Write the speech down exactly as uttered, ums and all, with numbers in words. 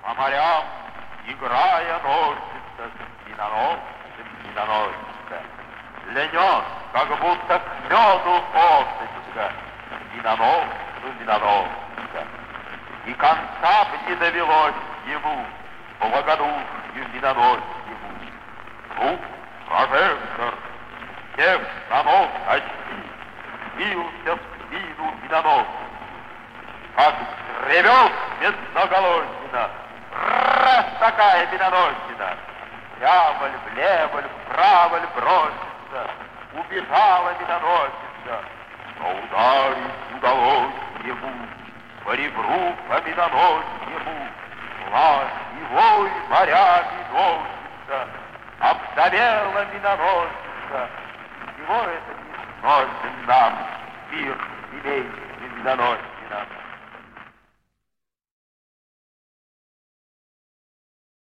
По морям, играя, носится, миноносцем миноносица. Льнет, как будто к меду осыпка, миноносцу миноносица. И конца б не довелось ему, благодушью миноносьему. Звук, прожектор, всех станов очки, бился в спину миноносцу. Как ревет медноголосина, раз такая миноносина, прямо ль, влево ль, вправо ль бросится, убежала миноносица, но ударить удалось ему, по ребру по миноносьему, власть его и морями носится, обзавела миноносица. Чего это не сносен нам, мир семейный миноносина?